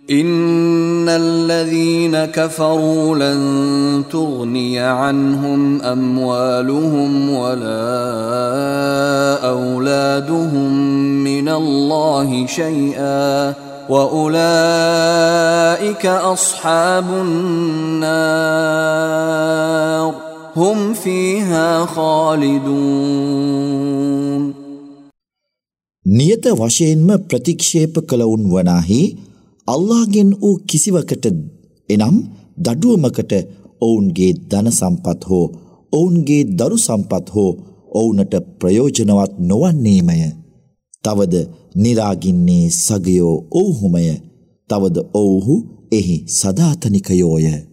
إن الذين كفروا لن تغني عنهم أموالهم ولا أولادهم من الله شيئا وأولئك أصحاب النار هم فيها خالدون. නියත වශයෙන්ම ප්‍රතික්ෂේප කළවුන් වනාහි අල්ලාහ්ගෙන් වූ කිසිවකට එනම් දඩුවමකට ඔවුන්ගේ ධන සම්පත් හෝ ඔවුන්ගේ දරු සම්පත් හෝ ඔවුනට ප්‍රයෝජනවත් නොවන්නේමය. තවද නිරාගින්නේ සගයෝ ඔවුහුමය. තවද ඔවුහු එහි සදාතනිකයෝය.